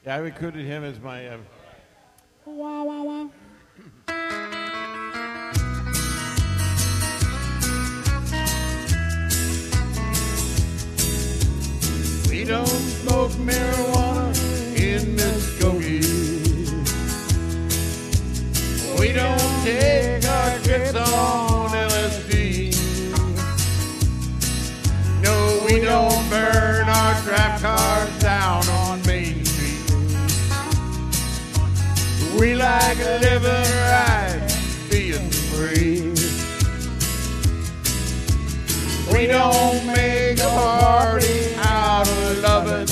Yeah, I recruited him as my. Wah, wah, wah. We don't smoke marijuana in Muskogee. We don't take our trips on LSD. No, we don't burn our trap cars down on Main Street. We like living right, being free. We don't make a party out of loving.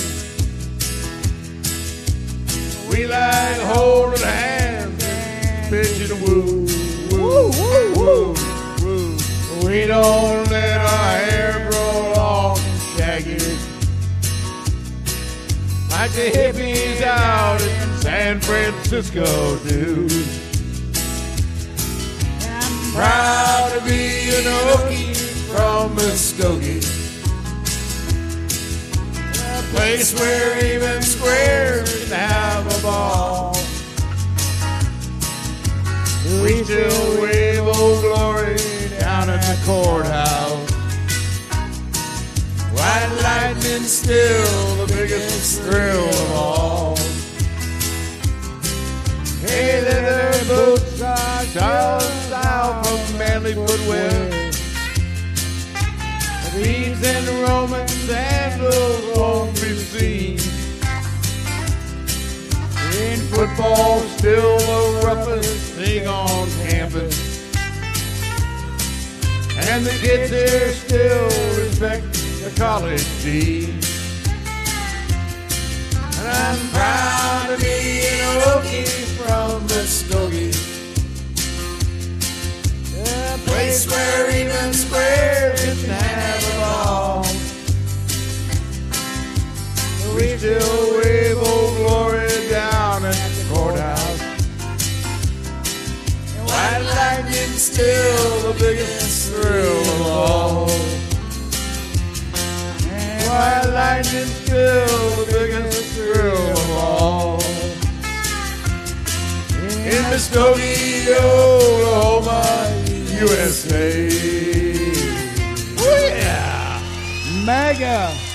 We like holding hands and pitching woo, woo, woo, woo, woo. We don't let our hair grow long and shaggy like the hippies out in San Francisco do. I'm proud to be an Okie from Muskogee, a place where even squares can have a ball. We still wave Old Glory down at the courthouse. White lightning's still the biggest thrill of all. Hey, leather boots are just south of Manly footwear. Beads and Roman sandals won't be seen. In football, still the roughest thing on campus. And the kids here still respect the college team. And I'm proud to be an Okie from Muskogee, a place where even squares can have a ball. We still wave Old Glory down at the courthouse. And white lightning's still the biggest thrill of all. And white lightning's still the biggest thrill of all. In Muskogee, Oklahoma, USA. Oh yeah! Mega!